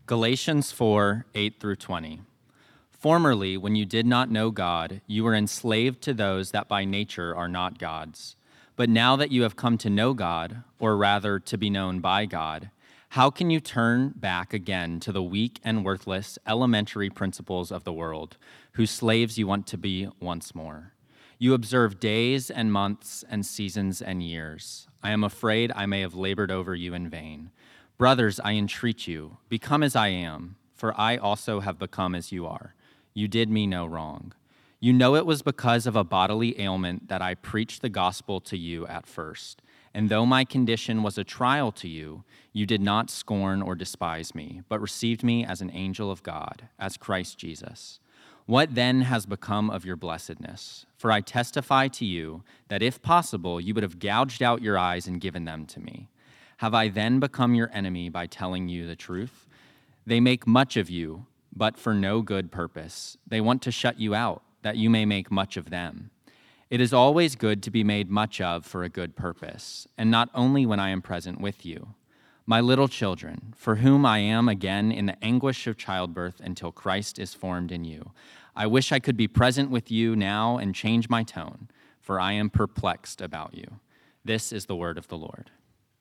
Galatians 4, 8 through 20. Formerly, when you did not know God, you were enslaved to those that by nature are not gods. But now that you have come to know God, or rather to be known by God, how can you turn back again to the weak and worthless elementary principles of the world, whose slaves you want to be once more? You observe days and months and seasons and years. I am afraid I may have labored over you in vain. Brothers, I entreat you, become as I am, for I also have become as you are. You did me no wrong. You know it was because of a bodily ailment that I preached the gospel to you at first. And though my condition was a trial to you, you did not scorn or despise me, but received me as an angel of God, as Christ Jesus. What then has become of your blessedness? For I testify to you that if possible, you would have gouged out your eyes and given them to me. Have I then become your enemy by telling you the truth? They make much of you, but for no good purpose. They want to shut you out, that you may make much of them. It is always good to be made much of for a good purpose, and not only when I am present with you. My little children, for whom I am again in the anguish of childbirth until Christ is formed in you, I wish I could be present with you now and change my tone, for I am perplexed about you. This is the word of the Lord.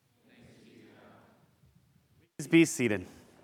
Please be seated.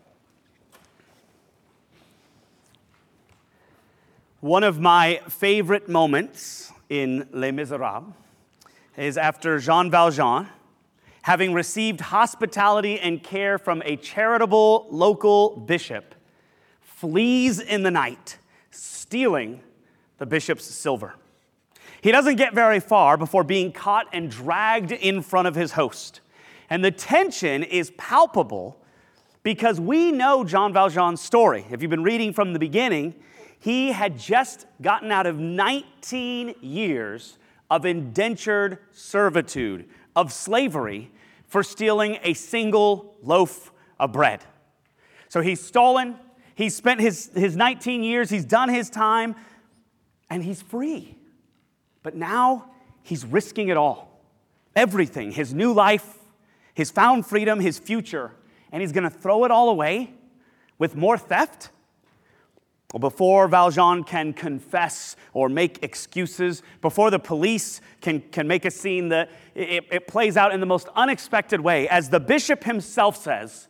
One of my favorite moments in Les Miserables is after Jean Valjean, having received hospitality and care from a charitable local bishop, flees in the night, stealing the bishop's silver. He doesn't get very far before being caught and dragged in front of his host. And the tension is palpable because we know Jean Valjean's story. If you've been reading from the beginning, he had just gotten out of 19 years of indentured servitude, of slavery, for stealing a single loaf of bread. So he's stolen, he's spent his 19 years, he's done his time, and he's free. But now he's risking it all. Everything, his new life, his found freedom, his future, and he's going to throw it all away with more theft? Well, before Valjean can confess or make excuses, before the police can make a scene, that it plays out in the most unexpected way. As the bishop himself says,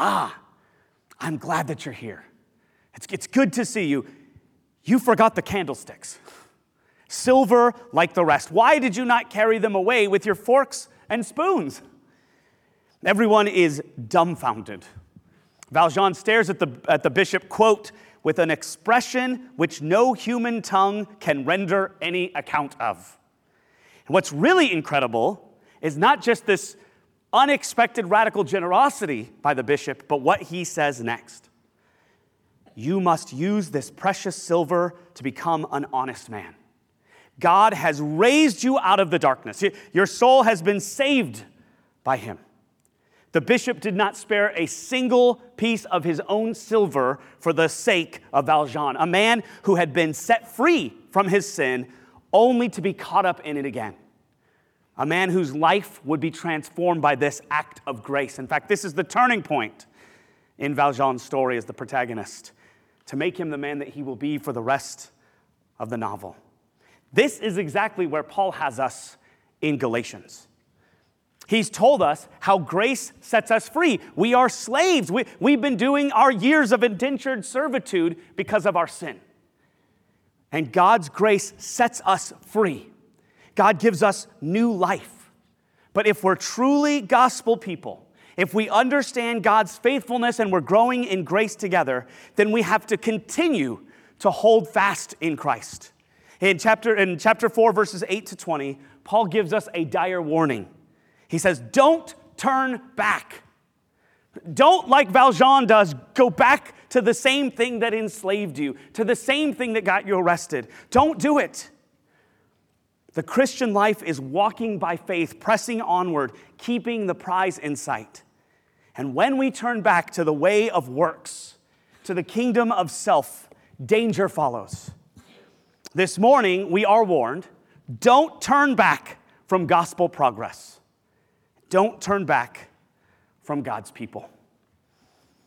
I'm glad that you're here. It's good to see you. You forgot the candlesticks. Silver like the rest. Why did you not carry them away with your forks and spoons? Everyone is dumbfounded. Valjean stares at the bishop, quote, with an expression which no human tongue can render any account of. And what's really incredible is not just this unexpected radical generosity by the bishop, but what he says next. You must use this precious silver to become an honest man. God has raised you out of the darkness. Your soul has been saved by him. The bishop did not spare a single piece of his own silver for the sake of Valjean, a man who had been set free from his sin only to be caught up in it again. A man whose life would be transformed by this act of grace. In fact, this is the turning point in Valjean's story as the protagonist, to make him the man that he will be for the rest of the novel. This is exactly where Paul has us in Galatians. He's told us how grace sets us free. We are slaves. We've been doing our years of indentured servitude because of our sin. And God's grace sets us free. God gives us new life. But if we're truly gospel people, if we understand God's faithfulness and we're growing in grace together, then we have to continue to hold fast in Christ. In chapter 4, verses 8 to 20, Paul gives us a dire warning. He says, don't turn back. Don't, like Valjean does, go back to the same thing that enslaved you, to the same thing that got you arrested. Don't do it. The Christian life is walking by faith, pressing onward, keeping the prize in sight. And when we turn back to the way of works, to the kingdom of self, danger follows. This morning, we are warned, don't turn back from gospel progress. Don't turn back from God's people.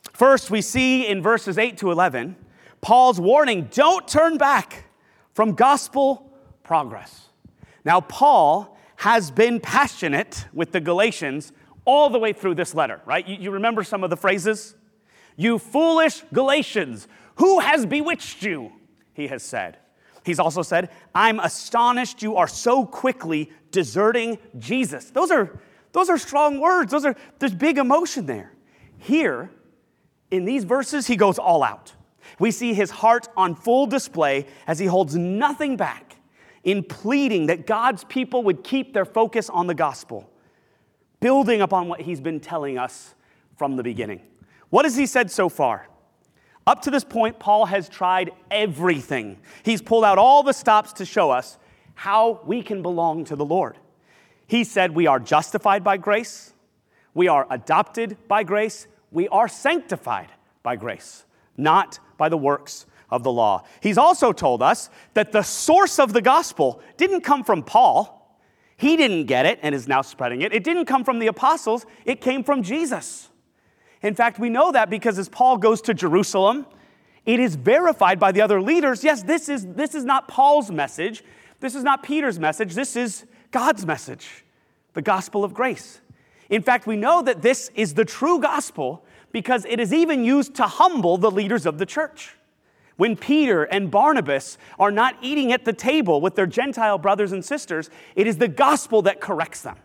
First, we see in verses 8 to 11, Paul's warning, don't turn back from gospel progress. Now, Paul has been passionate with the Galatians all the way through this letter, right? You remember some of the phrases? You foolish Galatians, who has bewitched you? He has said. He's also said, I'm astonished you are so quickly deserting Jesus. Those are strong words. There's big emotion there. Here, in these verses, he goes all out. We see his heart on full display as he holds nothing back in pleading that God's people would keep their focus on the gospel, building upon what he's been telling us from the beginning. What has he said so far? Up to this point, Paul has tried everything. He's pulled out all the stops to show us how we can belong to the Lord. He said we are justified by grace, we are adopted by grace, we are sanctified by grace, not by the works of the law. He's also told us that the source of the gospel didn't come from Paul. He didn't get it and is now spreading it. It didn't come from the apostles. It came from Jesus. In fact, we know that because as Paul goes to Jerusalem, it is verified by the other leaders. Yes, this is not Paul's message. This is not Peter's message. This is God's message, the gospel of grace. In fact, we know that this is the true gospel because it is even used to humble the leaders of the church. When Peter and Barnabas are not eating at the table with their Gentile brothers and sisters, it is the gospel that corrects them.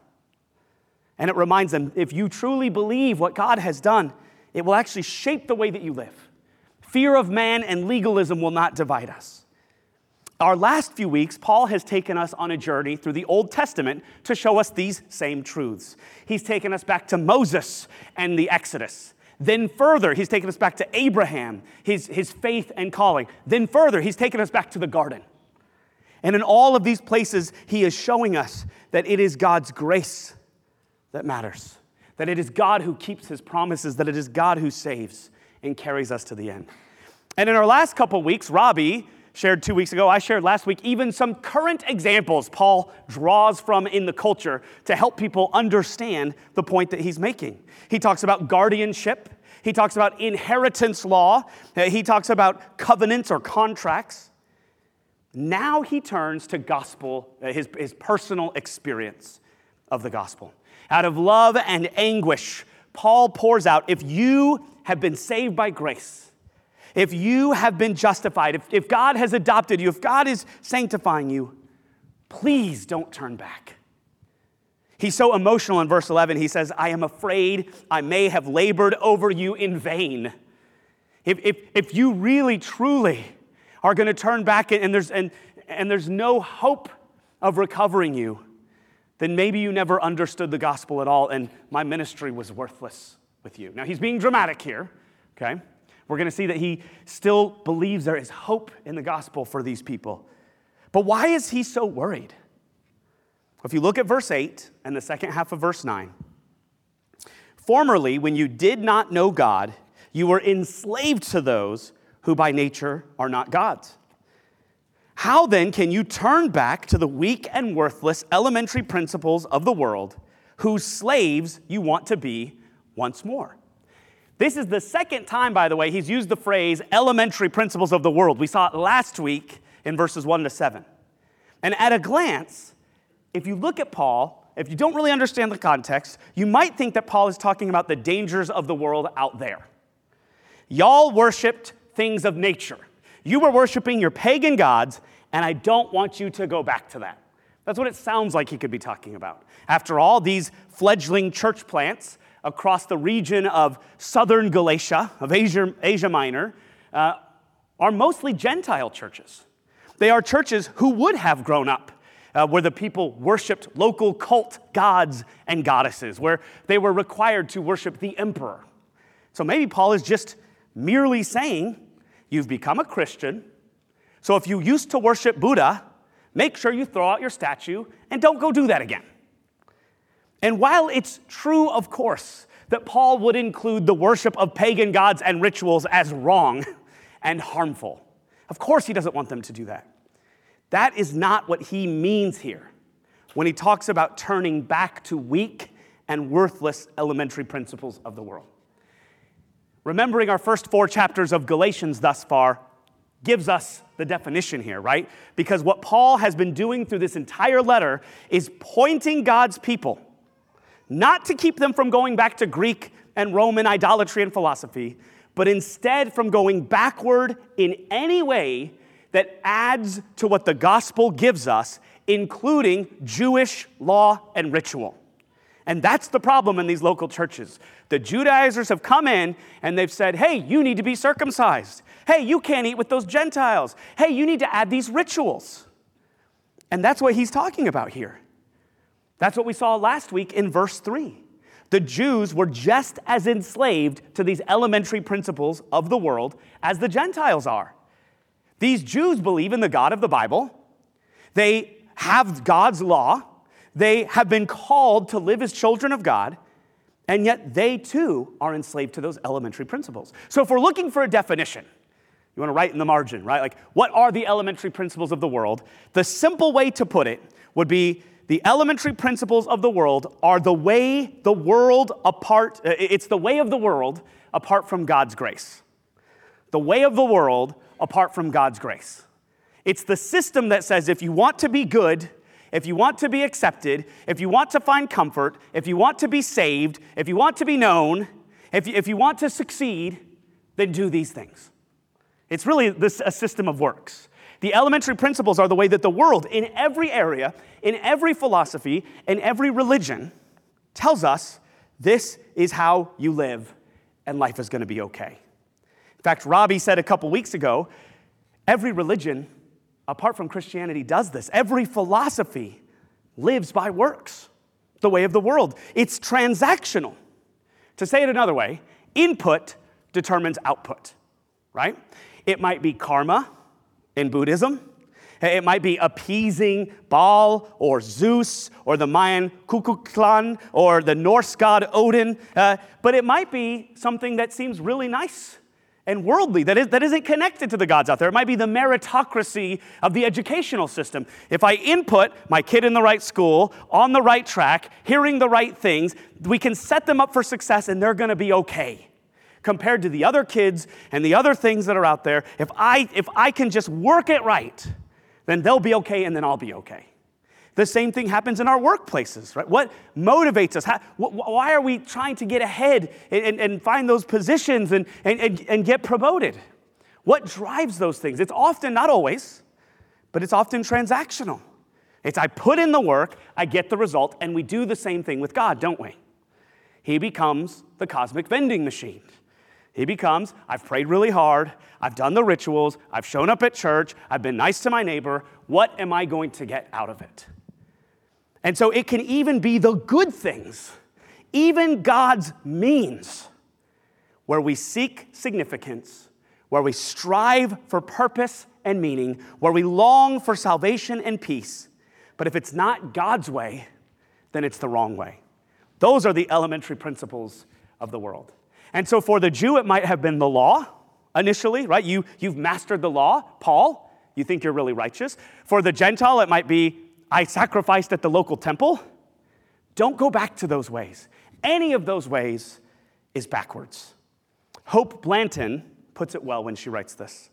And it reminds them, if you truly believe what God has done, it will actually shape the way that you live. Fear of man and legalism will not divide us. Our last few weeks, Paul has taken us on a journey through the Old Testament to show us these same truths. He's taken us back to Moses and the Exodus. Then further, he's taken us back to Abraham, his faith and calling. Then further, he's taken us back to the garden. And in all of these places, he is showing us that it is God's grace that matters, that it is God who keeps his promises, that it is God who saves and carries us to the end. And in our last couple weeks, Robbie shared 2 weeks ago, I shared last week, even some current examples Paul draws from in the culture to help people understand the point that he's making. He talks about guardianship. He talks about inheritance law. He talks about covenants or contracts. Now he turns to gospel, his personal experience of the gospel. Out of love and anguish, Paul pours out, if you have been saved by grace, if you have been justified, if God has adopted you, if God is sanctifying you, please don't turn back. He's so emotional in verse 11. He says, I am afraid I may have labored over you in vain. If you really, truly are going to turn back and there's no hope of recovering you, then maybe you never understood the gospel at all and my ministry was worthless with you. Now, he's being dramatic here, okay? We're going to see that he still believes there is hope in the gospel for these people. But why is he so worried? If you look at verse 8 and the second half of verse 9, formerly, when you did not know God, you were enslaved to those who by nature are not God's. How then can you turn back to the weak and worthless elementary principles of the world, whose slaves you want to be once more? This is the second time, by the way, he's used the phrase elementary principles of the world. We saw it last week in verses 1 to 7. And at a glance, if you look at Paul, if you don't really understand the context, you might think that Paul is talking about the dangers of the world out there. Y'all worshiped things of nature. You were worshiping your pagan gods, and I don't want you to go back to that. That's what it sounds like he could be talking about. After all, these fledgling church plants across the region of southern Galatia, of Asia Minor, are mostly Gentile churches. They are churches who would have grown up where the people worshiped local cult gods and goddesses, where they were required to worship the emperor. So maybe Paul is just merely saying, you've become a Christian, so if you used to worship Buddha, make sure you throw out your statue and don't go do that again. And while it's true, of course, that Paul would include the worship of pagan gods and rituals as wrong and harmful, of course he doesn't want them to do that. That is not what he means here when he talks about turning back to weak and worthless elementary principles of the world. Remembering our first 4 chapters of Galatians thus far gives us the definition here, right? Because what Paul has been doing through this entire letter is pointing God's people, not to keep them from going back to Greek and Roman idolatry and philosophy, but instead from going backward in any way that adds to what the gospel gives us, including Jewish law and ritual. And that's the problem in these local churches. The Judaizers have come in and they've said, hey, you need to be circumcised. Hey, you can't eat with those Gentiles. Hey, you need to add these rituals. And that's what he's talking about here. That's what we saw last week in verse 3. The Jews were just as enslaved to these elementary principles of the world as the Gentiles are. These Jews believe in the God of the Bible. They have God's law. They have been called to live as children of God, and yet they too are enslaved to those elementary principles. So if we're looking for a definition, you want to write in the margin, right? Like, what are the elementary principles of the world? The simple way to put it would be the elementary principles of the world are the way the world apart, it's the way of the world apart from God's grace. The way of the world apart from God's grace. It's the system that says if you want to be good, if you want to be accepted, if you want to find comfort, if you want to be saved, if you want to be known, if you want to succeed, then do these things. It's really a system of works. The elementary principles are the way that the world, in every area, in every philosophy, in every religion, tells us this is how you live and life is going to be okay. In fact, Robbie said a couple weeks ago, every religion, apart from Christianity, does this. Every philosophy lives by works, the way of the world. It's transactional. To say it another way, input determines output, right? It might be karma in Buddhism. It might be appeasing Baal or Zeus or the Mayan Kukulkan or the Norse god Odin. But it might be something that seems really nice and worldly, that isn't connected to the gods out there. It might be the meritocracy of the educational system. If I input my kid in the right school, on the right track, hearing the right things, we can set them up for success and they're going to be okay. Compared to the other kids and the other things that are out there, if I can just work it right, then they'll be okay and then I'll be okay. The same thing happens in our workplaces, right? What motivates us? Why are we trying to get ahead and find those positions and get promoted? What drives those things? It's often, not always, but it's often transactional. It's I put in the work, I get the result, and we do the same thing with God, don't we? He becomes the cosmic vending machine. He becomes, I've prayed really hard, I've done the rituals, I've shown up at church, I've been nice to my neighbor. What am I going to get out of it? And so it can even be the good things, even God's means, where we seek significance, where we strive for purpose and meaning, where we long for salvation and peace. But if it's not God's way, then it's the wrong way. Those are the elementary principles of the world. And so for the Jew, it might have been the law initially, right? You've mastered the law, Paul. You think you're really righteous. For the Gentile, it might be, I sacrificed at the local temple. Don't go back to those ways. Any of those ways is backwards. Hope Blanton puts it well when she writes this.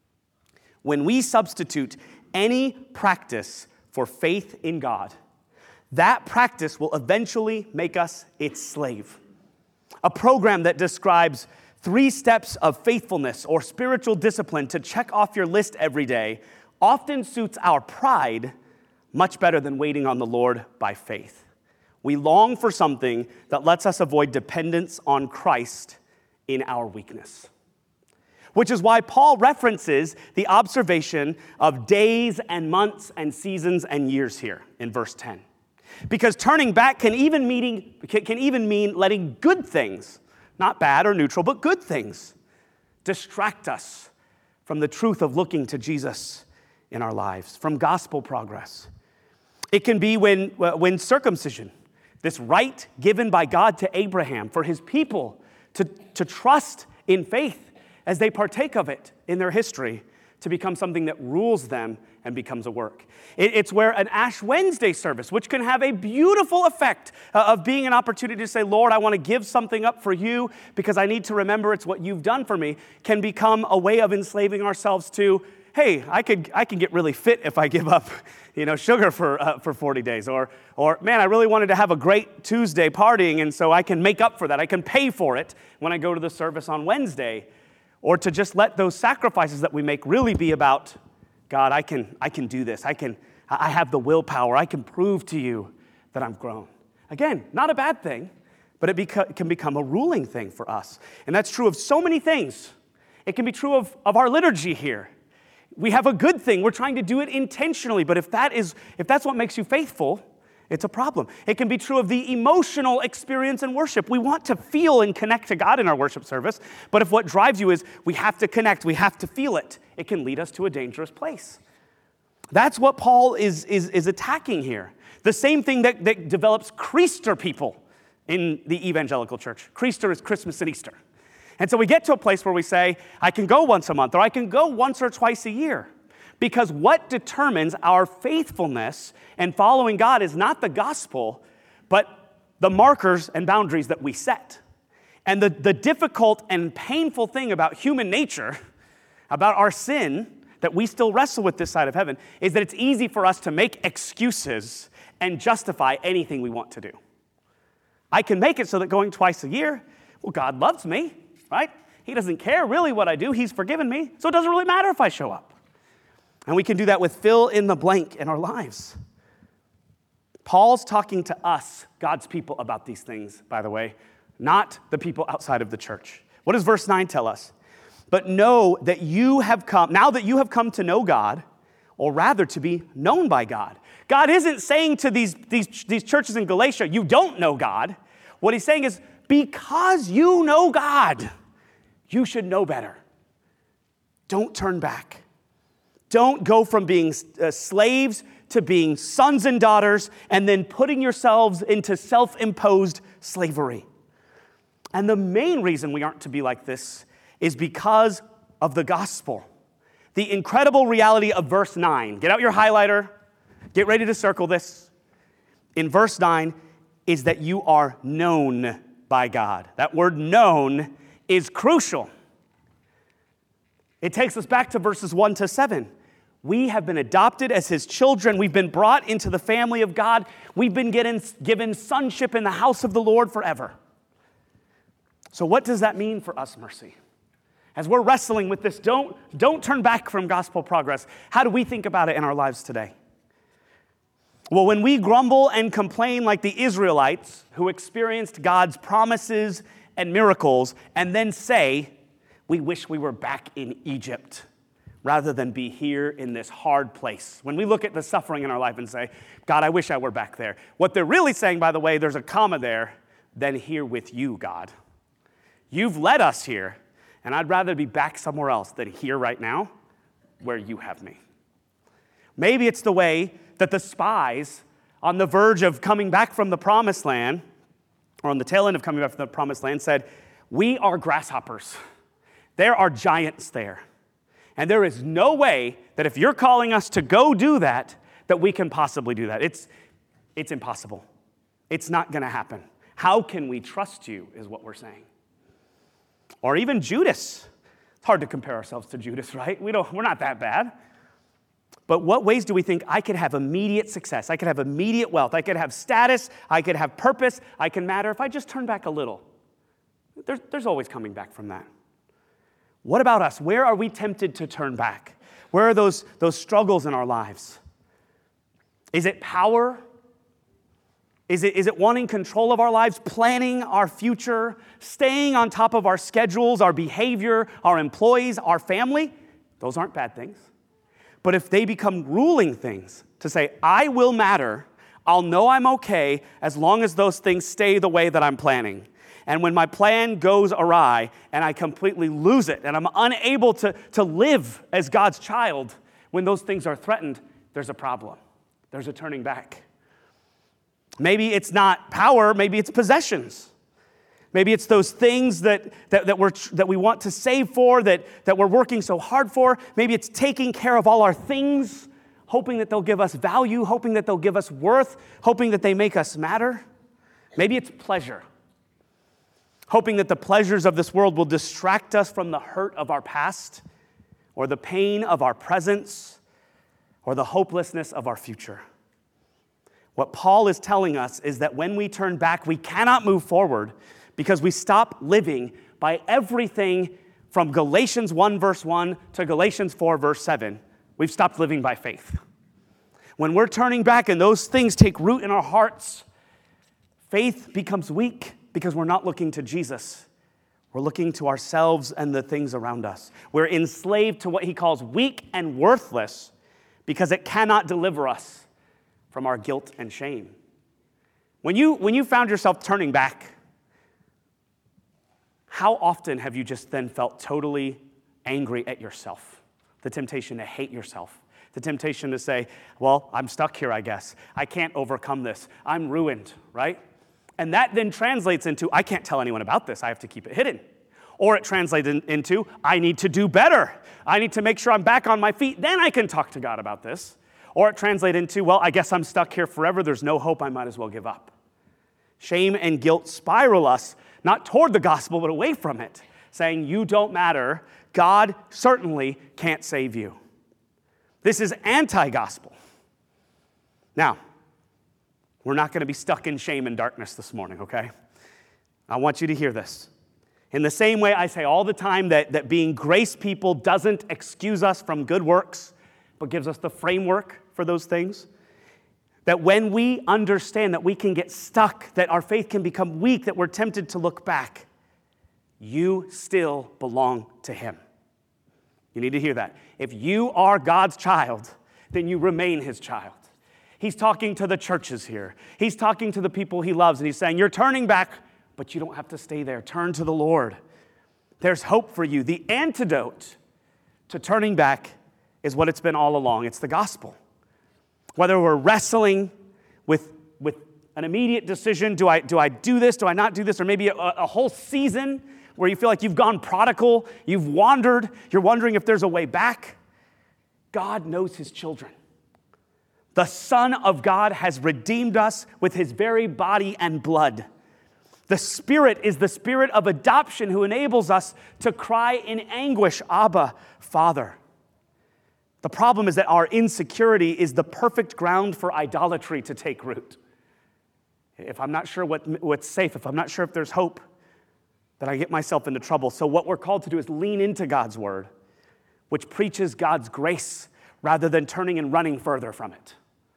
When we substitute any practice for faith in God, that practice will eventually make us its slave. A program that describes 3 steps of faithfulness or spiritual discipline to check off your list every day often suits our pride much better than waiting on the Lord by faith. We long for something that lets us avoid dependence on Christ in our weakness. Which is why Paul references the observation of days and months and seasons and years here in verse 10. Because turning back can even mean letting good things, not bad or neutral, but good things, distract us from the truth of looking to Jesus in our lives, from gospel progress. It can be when circumcision, this right given by God to Abraham for his people to trust in faith as they partake of it in their history, to become something that rules them and becomes a work. It's where an Ash Wednesday service, which can have a beautiful effect of being an opportunity to say, Lord, I want to give something up for you because I need to remember it's what you've done for me, can become a way of enslaving ourselves to, hey, I can get really fit if I give up, sugar for 40 days. Or man, I really wanted to have a great Tuesday partying, and so I can make up for that. I can pay for it when I go to the service on Wednesday. Or to just let those sacrifices that we make really be about, God, I can do this. I have the willpower. I can prove to you that I'm grown. Again, not a bad thing, but it can become a ruling thing for us. And that's true of so many things. It can be true of our liturgy here. We have a good thing. We're trying to do it intentionally. But if that's what makes you faithful, it's a problem. It can be true of the emotional experience in worship. We want to feel and connect to God in our worship service. But if what drives you is we have to connect, we have to feel it, it can lead us to a dangerous place. That's what Paul is attacking here. The same thing that develops Creaster people in the evangelical church. Creaster is Christmas and Easter. And so we get to a place where we say, I can go once a month, or I can go once or twice a year. Because what determines our faithfulness and following God is not the gospel, but the markers and boundaries that we set. And the difficult and painful thing about human nature, about our sin, that we still wrestle with this side of heaven, is that it's easy for us to make excuses and justify anything we want to do. I can make it so that going twice a year, well, God loves me, right? He doesn't care really what I do. He's forgiven me, so it doesn't really matter if I show up. And we can do that with fill in the blank in our lives. Paul's talking to us, God's people, about these things, by the way, not the people outside of the church. What does verse 9 tell us? But know that now that you have come to know God, or rather to be known by God. God isn't saying to these churches in Galatia, you don't know God. What he's saying is, because you know God, you should know better. Don't turn back. Don't go from being slaves to being sons and daughters and then putting yourselves into self-imposed slavery. And the main reason we aren't to be like this is because of the gospel. The incredible reality of verse 9. Get out your highlighter. Get ready to circle this. In verse 9 is that you are known by God. That word known is crucial. It takes us back to verses 1 to 7. We have been adopted as his children. We've been brought into the family of God. We've been given sonship in the house of the Lord forever. So what does that mean for us, Mercy? As we're wrestling with this, don't turn back from gospel progress. How do we think about it in our lives today? Well, when we grumble and complain like the Israelites who experienced God's promises and miracles and then say, we wish we were back in Egypt, rather than be here in this hard place. When we look at the suffering in our life and say, God, I wish I were back there. What they're really saying, by the way, there's a comma there, than here with you, God. You've led us here, and I'd rather be back somewhere else than here right now where you have me. Maybe it's the way that the spies on the verge of coming back from the promised land, or on the tail end of coming back from the promised land, said, we are grasshoppers. There are giants there. And there is no way that if you're calling us to go do that, that we can possibly do that. It's impossible. It's not going to happen. How can we trust you is what we're saying. Or even Judas. It's hard to compare ourselves to Judas, right? We're not that bad. But what ways do we think I could have immediate success? I could have immediate wealth. I could have status. I could have purpose. I can matter if I just turn back a little. There's always coming back from that. What about us? Where are we tempted to turn back? Where are those struggles in our lives? Is it power? Is it wanting control of our lives, planning our future, staying on top of our schedules, our behavior, our employees, our family? Those aren't bad things. But if they become ruling things, to say, I will matter, I'll know I'm okay as long as those things stay the way that I'm planning. And when my plan goes awry and I completely lose it and I'm unable to live as God's child, when those things are threatened, there's a problem. There's a turning back. Maybe it's not power, maybe it's possessions. Maybe it's those things that we want to save for, that we're working so hard for. Maybe it's taking care of all our things, hoping that they'll give us value, hoping that they'll give us worth, hoping that they make us matter. Maybe it's pleasure, hoping that the pleasures of this world will distract us from the hurt of our past, or the pain of our presence, or the hopelessness of our future. What Paul is telling us is that when we turn back, we cannot move forward because we stop living by everything from Galatians 1 verse 1 to Galatians 4 verse 7. We've stopped living by faith. When we're turning back and those things take root in our hearts, faith becomes weak because we're not looking to Jesus. We're looking to ourselves and the things around us. We're enslaved to what he calls weak and worthless because it cannot deliver us from our guilt and shame. When you found yourself turning back, how often have you just then felt totally angry at yourself? The temptation to hate yourself. The temptation to say, well, I'm stuck here, I guess. I can't overcome this. I'm ruined, right? And that then translates into, I can't tell anyone about this. I have to keep it hidden. Or it translates into, I need to do better. I need to make sure I'm back on my feet. Then I can talk to God about this. Or it translates into, well, I guess I'm stuck here forever. There's no hope. I might as well give up. Shame and guilt spiral us, not toward the gospel, but away from it, saying, you don't matter. God certainly can't save you. This is anti-gospel. Now, we're not going to be stuck in shame and darkness this morning, okay? I want you to hear this. In the same way I say all the time that being grace people doesn't excuse us from good works, but gives us the framework for those things. That when we understand that we can get stuck, that our faith can become weak, that we're tempted to look back, you still belong to him. You need to hear that. If you are God's child, then you remain his child. He's talking to the churches here. He's talking to the people he loves, and he's saying, you're turning back, but you don't have to stay there. Turn to the Lord. There's hope for you. The antidote to turning back is what it's been all along. It's the gospel. Whether we're wrestling with an immediate decision, do I do this, do I not do this, or maybe a whole season where you feel like you've gone prodigal, you've wandered, you're wondering if there's a way back. God knows his children. The Son of God has redeemed us with his very body and blood. The Spirit is the Spirit of adoption who enables us to cry in anguish, Abba, Father. The problem is that our insecurity is the perfect ground for idolatry to take root. If I'm not sure what's safe, if I'm not sure if there's hope, then I get myself into trouble. So what we're called to do is lean into God's word, which preaches God's grace rather than turning and running further from it.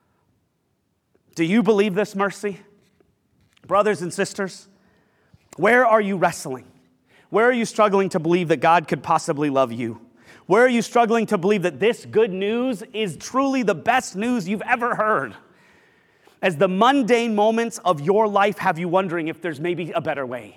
Do you believe this mercy? Brothers and sisters, where are you wrestling? Where are you struggling to believe that God could possibly love you? Where are you struggling to believe that this good news is truly the best news you've ever heard? As the mundane moments of your life have you wondering if there's maybe a better way.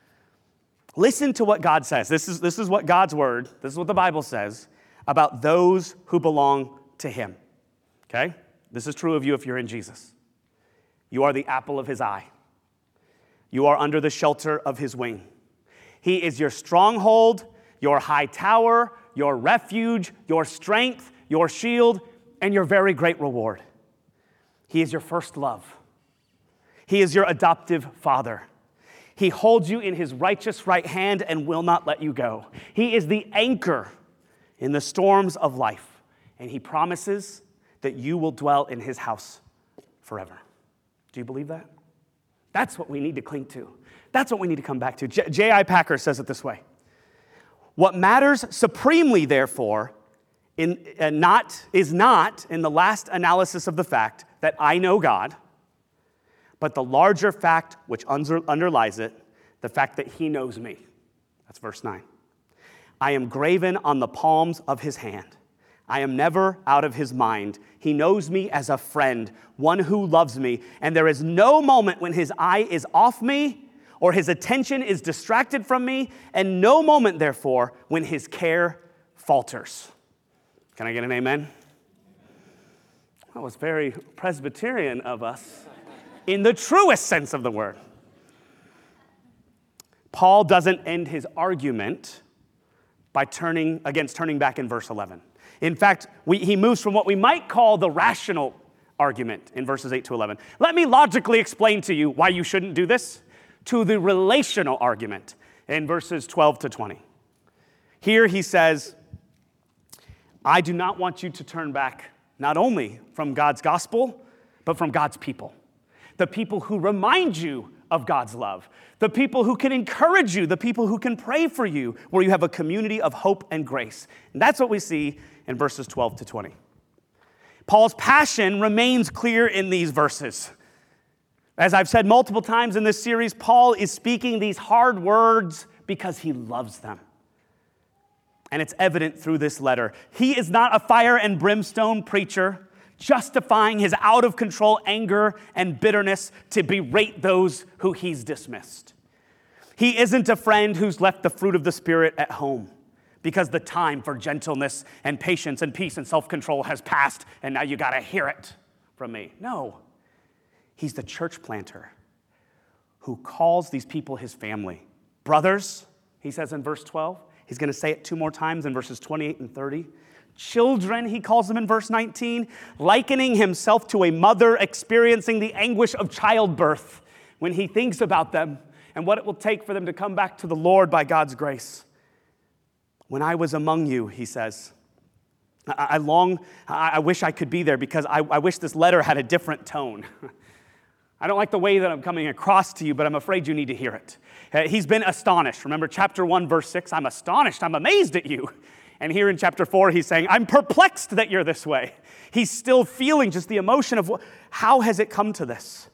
Listen to what God says. This is what God's word, this is what the Bible says about those who belong to him. Okay? This is true of you if you're in Jesus. You are the apple of his eye. You are under the shelter of his wing. He is your stronghold, your high tower, your refuge, your strength, your shield, and your very great reward. He is your first love. He is your adoptive father. He holds you in his righteous right hand and will not let you go. He is the anchor in the storms of life, and he promises that you will dwell in his house forever. Do you believe that? That's what we need to cling to. That's what we need to come back to. J.I. Packer says it this way. What matters supremely, therefore, is not in the last analysis of the fact that I know God, but the larger fact which underlies it, the fact that he knows me. That's verse 9. I am graven on the palms of his hand. I am never out of his mind. He knows me as a friend, one who loves me, and there is no moment when his eye is off me or his attention is distracted from me, and no moment, therefore, when his care falters. Can I get an amen? That was very Presbyterian of us in the truest sense of the word. Paul doesn't end his argument by turning back in verse 11. In fact, he moves from what we might call the rational argument in verses 8 to 11. Let me logically explain to you why you shouldn't do this, to the relational argument in verses 12 to 20. Here he says, I do not want you to turn back not only from God's gospel, but from God's people. The people who remind you of God's love. The people who can encourage you. The people who can pray for you, where you have a community of hope and grace. And that's what we see in verses 12 to 20. Paul's passion remains clear in these verses. As I've said multiple times in this series, Paul is speaking these hard words because he loves them. And it's evident through this letter. He is not a fire and brimstone preacher, justifying his out-of-control anger and bitterness to berate those who he's dismissed. He isn't a friend who's left the fruit of the Spirit at home because the time for gentleness and patience and peace and self-control has passed, and now you got to hear it from me. No, he's the church planter who calls these people his family. Brothers, he says in verse 12. He's going to say it 2 more times in verses 28 and 30. Children, he calls them in verse 19, likening himself to a mother experiencing the anguish of childbirth when he thinks about them and what it will take for them to come back to the Lord by God's grace. When I was among you, he says, I wish I could be there because I wish this letter had a different tone. I don't like the way that I'm coming across to you, but I'm afraid you need to hear it. He's been astonished. Remember chapter 1, verse 6, I'm astonished, I'm amazed at you. And here in chapter 4, he's saying, I'm perplexed that you're this way. He's still feeling just the emotion of how has it come to this?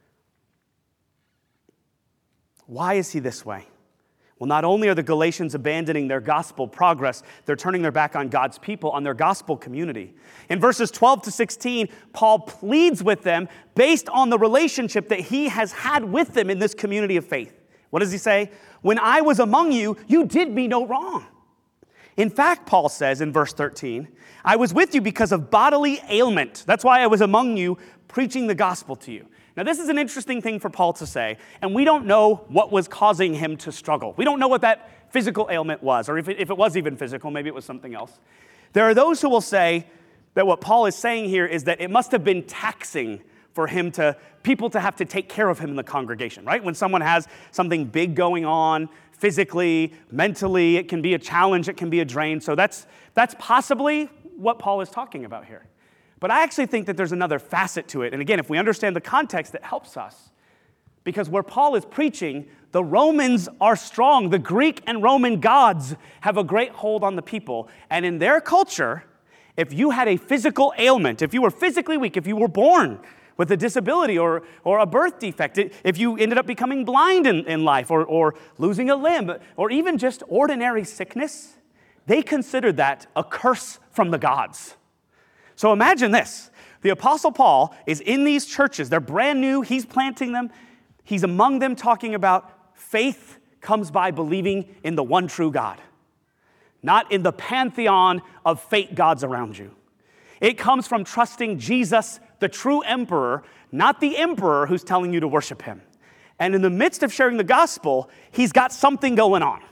Why is he this way? Well, not only are the Galatians abandoning their gospel progress, they're turning their back on God's people, on their gospel community. In verses 12 to 16, Paul pleads with them based on the relationship that he has had with them in this community of faith. What does he say? When I was among you, you did me no wrong. In fact, Paul says in verse 13, I was with you because of bodily ailment. That's why I was among you preaching the gospel to you. Now, this is an interesting thing for Paul to say, and we don't know what was causing him to struggle. We don't know what that physical ailment was, or if it was even physical, maybe it was something else. There are those who will say that what Paul is saying here is that it must have been taxing for people to have to take care of him in the congregation, right? When someone has something big going on, physically, mentally, it can be a challenge, it can be a drain. So that's possibly what Paul is talking about here. But I actually think that there's another facet to it. And again, if we understand the context, it helps us. Because where Paul is preaching, the Romans are strong. The Greek and Roman gods have a great hold on the people. And in their culture, if you had a physical ailment, if you were physically weak, if you were born with a disability or a birth defect, if you ended up becoming blind in life or losing a limb, or even just ordinary sickness, they considered that a curse from the gods. So imagine this. The Apostle Paul is in these churches. They're brand new. He's planting them. He's among them talking about faith comes by believing in the one true God, not in the pantheon of fake gods around you. It comes from trusting Jesus, the true emperor, not the emperor who's telling you to worship him. And in the midst of sharing the gospel, he's got something going on.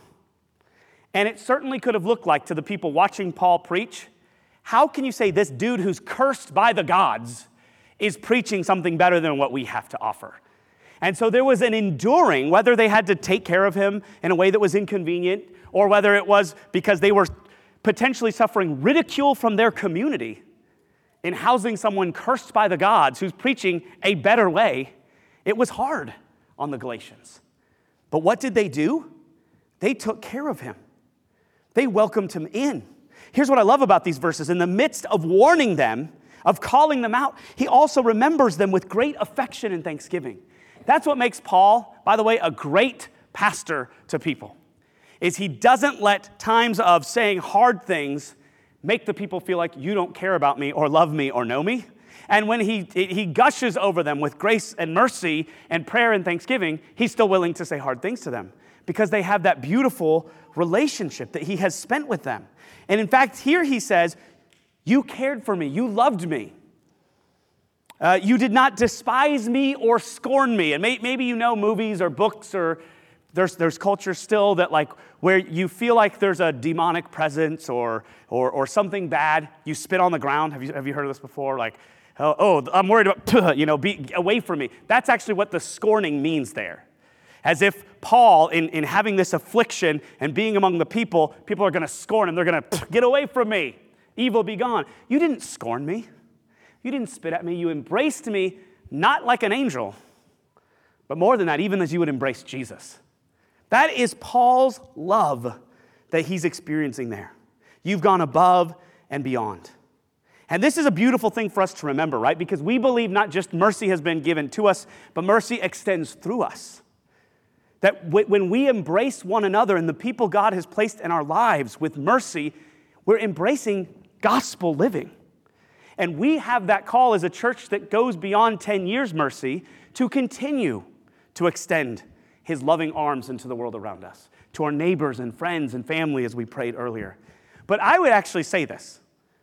And it certainly could have looked like to the people watching Paul preach, how can you say this dude who's cursed by the gods is preaching something better than what we have to offer? And so there was an enduring, whether they had to take care of him in a way that was inconvenient, or whether it was because they were potentially suffering ridicule from their community in housing someone cursed by the gods who's preaching a better way. It was hard on the Galatians. But what did they do? They took care of him. They welcomed him in. Here's what I love about these verses. In the midst of warning them, of calling them out, he also remembers them with great affection and thanksgiving. That's what makes Paul, by the way, a great pastor to people, is he doesn't let times of saying hard things make the people feel like you don't care about me or love me or know me. And when he gushes over them with grace and mercy and prayer and thanksgiving, he's still willing to say hard things to them because they have that beautiful relationship that he has spent with them. And in fact, here he says, you cared for me, you loved me. You did not despise me or scorn me. And maybe you know movies or books or There's culture still that like where you feel like there's a demonic presence or something bad, you spit on the ground. Have you heard of this before? Like, oh, I'm worried about, be away from me. That's actually what the scorning means there. As if Paul, in having this affliction and being among the people are going to scorn him. They're going to get away from me. Evil be gone. You didn't scorn me. You didn't spit at me. You embraced me, not like an angel, but more than that, even as you would embrace Jesus. That is Paul's love that he's experiencing there. You've gone above and beyond. And this is a beautiful thing for us to remember, right? Because we believe not just mercy has been given to us, but mercy extends through us. That when we embrace one another and the people God has placed in our lives with mercy, we're embracing gospel living. And we have that call as a church that goes beyond 10 years mercy to continue to extend his loving arms into the world around us, to our neighbors and friends and family as we prayed earlier. But I would actually say this.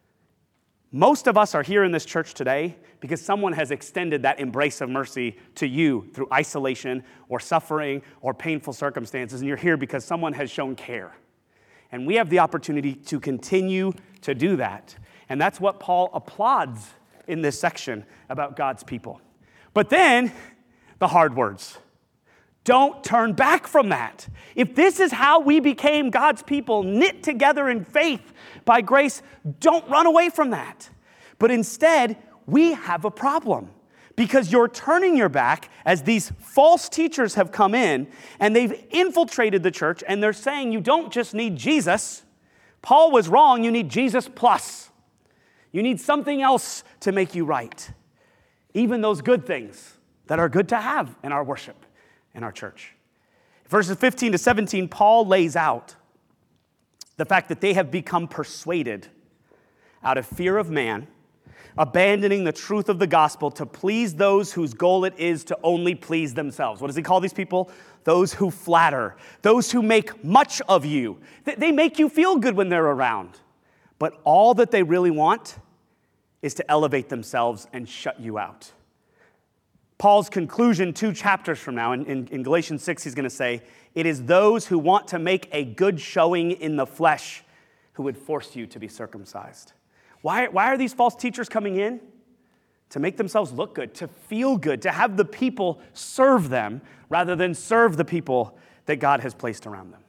Most of us are here in this church today because someone has extended that embrace of mercy to you through isolation or suffering or painful circumstances, and you're here because someone has shown care. And we have the opportunity to continue to do that. And that's what Paul applauds in this section about God's people. But then, the hard words. Don't turn back from that. If this is how we became God's people, knit together in faith by grace, don't run away from that. But instead, we have a problem because you're turning your back as these false teachers have come in and they've infiltrated the church and they're saying you don't just need Jesus. Paul was wrong. You need Jesus plus. You need something else to make you right. Even those good things that are good to have in our worship. In our church. Verses 15 to 17, Paul lays out the fact that they have become persuaded out of fear of man, abandoning the truth of the gospel to please those whose goal it is to only please themselves. What does he call these people? Those who flatter, those who make much of you. They make you feel good when they're around. But all that they really want is to elevate themselves and shut you out. Paul's conclusion 2 chapters from now, in Galatians 6, he's going to say, it is those who want to make a good showing in the flesh who would force you to be circumcised. Why are these false teachers coming in? To make themselves look good, to feel good, to have the people serve them rather than serve the people that God has placed around them.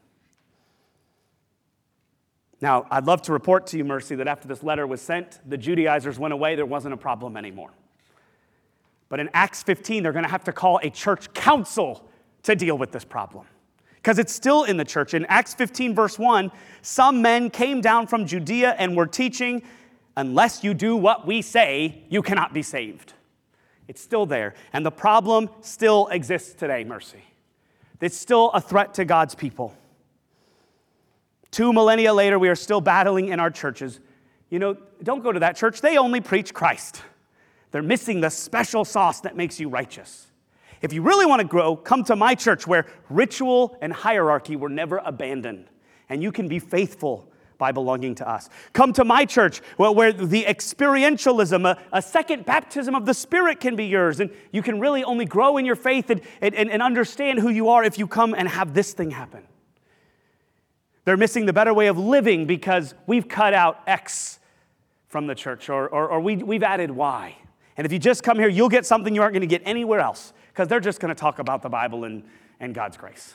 Now, I'd love to report to you, Mercy, that after this letter was sent, the Judaizers went away, there wasn't a problem anymore. But in Acts 15, they're going to have to call a church council to deal with this problem. Because it's still in the church. In Acts 15, verse 1, some men came down from Judea and were teaching, unless you do what we say, you cannot be saved. It's still there. And the problem still exists today, Mercy. It's still a threat to God's people. 2 millennia later, we are still battling in our churches. Don't go to that church. They only preach Christ. They're missing the special sauce that makes you righteous. If you really want to grow, come to my church where ritual and hierarchy were never abandoned. And you can be faithful by belonging to us. Come to my church where the experientialism, a second baptism of the Spirit can be yours. And you can really only grow in your faith and understand who you are if you come and have this thing happen. They're missing the better way of living because we've cut out X from the church or we've added Y. And if you just come here, you'll get something you aren't going to get anywhere else because they're just going to talk about the Bible and God's grace.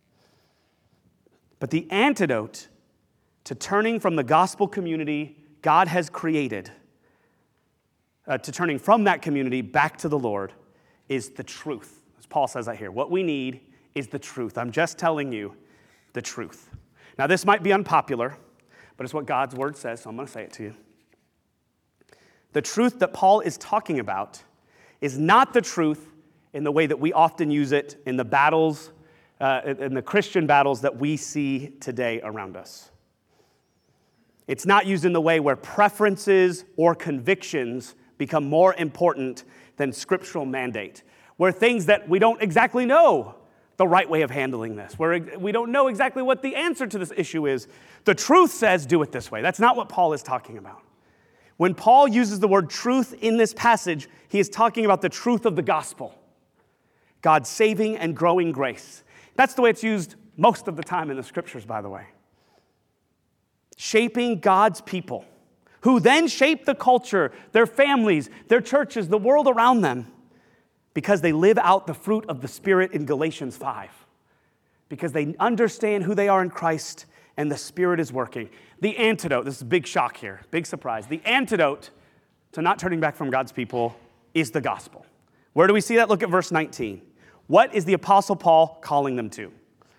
But the antidote to turning from the gospel community God has created, to turning from that community back to the Lord, is the truth. As Paul says that here. What we need is the truth. I'm just telling you the truth. Now, this might be unpopular, but it's what God's word says, so I'm going to say it to you. The truth that Paul is talking about is not the truth in the way that we often use it in the battles, in the Christian battles that we see today around us. It's not used in the way where preferences or convictions become more important than scriptural mandate, where things that we don't exactly know the right way of handling this, where we don't know exactly what the answer to this issue is. The truth says do it this way. That's not what Paul is talking about. When Paul uses the word truth in this passage, he is talking about the truth of the gospel, God's saving and growing grace. That's the way it's used most of the time in the scriptures, by the way. Shaping God's people, who then shape the culture, their families, their churches, the world around them, because they live out the fruit of the Spirit in Galatians 5. Because they understand who they are in Christ and the Spirit is working. The antidote, this is a big shock here, big surprise. The antidote to not turning back from God's people is the gospel. Where do we see that? Look at verse 19. What is the Apostle Paul calling them to?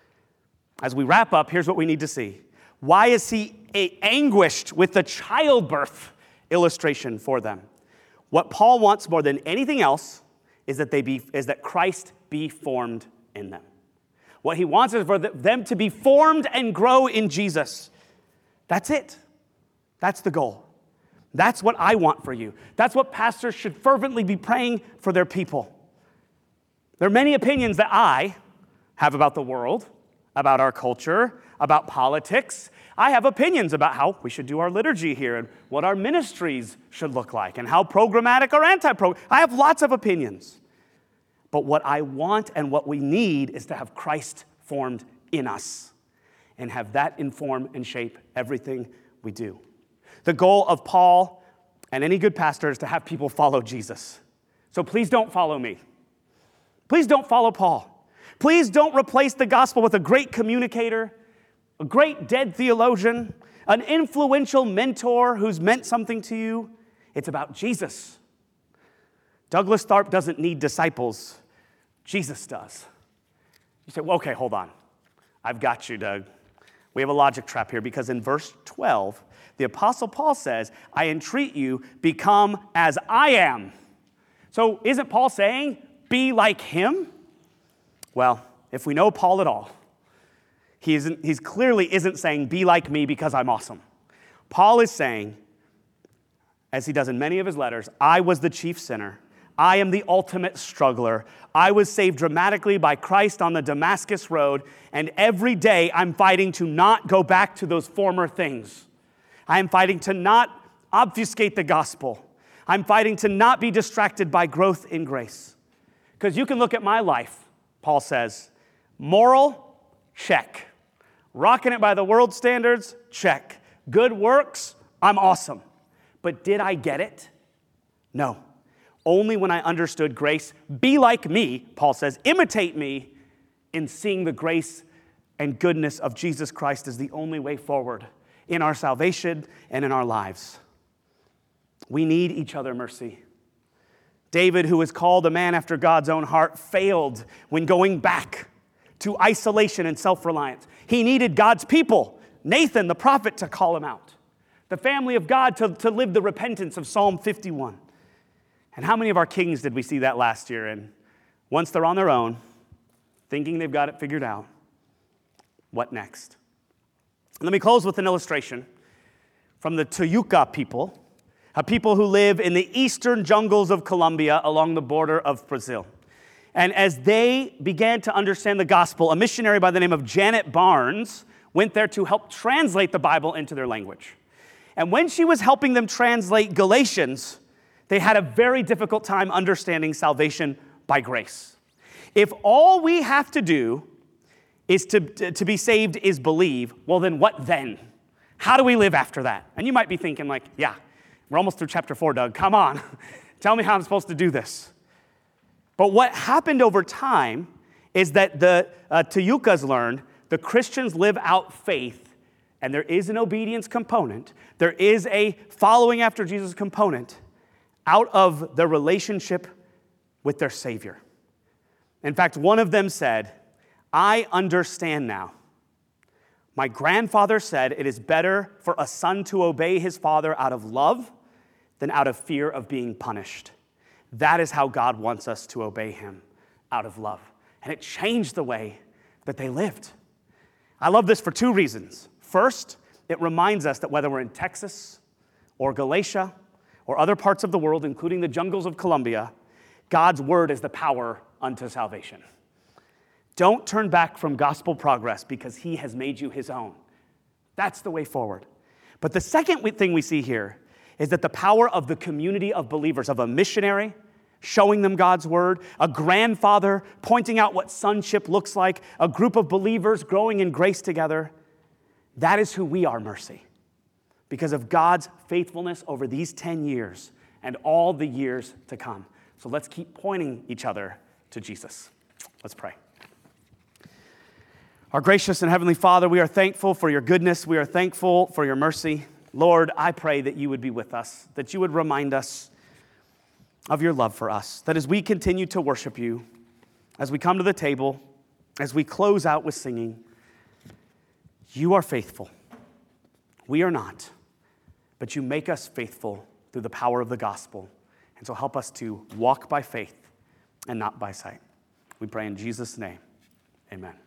As we wrap up, here's what we need to see. Why is he anguished with the childbirth illustration for them? What Paul wants more than anything else is that Christ be formed in them. What he wants is for them to be formed and grow in Jesus. That's it. That's the goal. That's what I want for you. That's what pastors should fervently be praying for their people. There are many opinions that I have about the world, about our culture, about politics. I have opinions about how we should do our liturgy here and what our ministries should look like and how programmatic or anti-programmatic. I have lots of opinions. But what I want and what we need is to have Christ formed in us and have that inform and shape everything we do. The goal of Paul and any good pastor is to have people follow Jesus. So please don't follow me. Please don't follow Paul. Please don't replace the gospel with a great communicator, a great dead theologian, an influential mentor who's meant something to you. It's about Jesus. Douglas Tharpe doesn't need disciples. Jesus does. You say, well, okay, hold on. I've got you, Doug. We have a logic trap here because in verse 12, the Apostle Paul says, I entreat you, become as I am. So isn't Paul saying, be like him? Well, if we know Paul at all, he's clearly isn't saying, be like me because I'm awesome. Paul is saying, as he does in many of his letters, I was the chief sinner. I am the ultimate struggler. I was saved dramatically by Christ on the Damascus road, and every day I'm fighting to not go back to those former things. I am fighting to not obfuscate the gospel. I'm fighting to not be distracted by growth in grace. Because you can look at my life, Paul says, moral, check. Rocking it by the world standards, check. Good works, I'm awesome. But did I get it? No. Only when I understood grace. Be like me, Paul says, imitate me in seeing the grace and goodness of Jesus Christ as the only way forward in our salvation and in our lives. We need each other, mercy. David, who is called a man after God's own heart, failed when going back to isolation and self-reliance. He needed God's people, Nathan, the prophet, to call him out. The family of God to live the repentance of Psalm 51. And how many of our kings did we see that last year? And once they're on their own, thinking they've got it figured out, what next? Let me close with an illustration from the Tayuca people, a people who live in the eastern jungles of Colombia along the border of Brazil. And as they began to understand the gospel, a missionary by the name of Janet Barnes went there to help translate the Bible into their language. And when she was helping them translate Galatians, they had a very difficult time understanding salvation by grace. If all we have to do is to be saved is believe, well then what then? How do we live after that? And you might be thinking like, yeah, we're almost through chapter 4, Doug. Come on. Tell me how I'm supposed to do this. But what happened over time is that the Tayucas learned the Christians live out faith, and there is an obedience component. There is a following after Jesus component out of their relationship with their Savior. In fact, one of them said, I understand now. My grandfather said it is better for a son to obey his father out of love than out of fear of being punished. That is how God wants us to obey him, out of love. And it changed the way that they lived. I love this for two reasons. First, it reminds us that whether we're in Texas or Galatia or other parts of the world, including the jungles of Colombia, God's word is the power unto salvation. Don't turn back from gospel progress because he has made you his own. That's the way forward. But the second thing we see here is that the power of the community of believers, of a missionary showing them God's word, a grandfather pointing out what sonship looks like, a group of believers growing in grace together. That is who we are, Mercy, because of God's faithfulness over these 10 years and all the years to come. So let's keep pointing each other to Jesus. Let's pray. Our gracious and heavenly Father, we are thankful for your goodness. We are thankful for your mercy. Lord, I pray that you would be with us, that you would remind us of your love for us, that as we continue to worship you, as we come to the table, as we close out with singing, you are faithful. We are not, but you make us faithful through the power of the gospel. And so help us to walk by faith and not by sight. We pray in Jesus' name. Amen.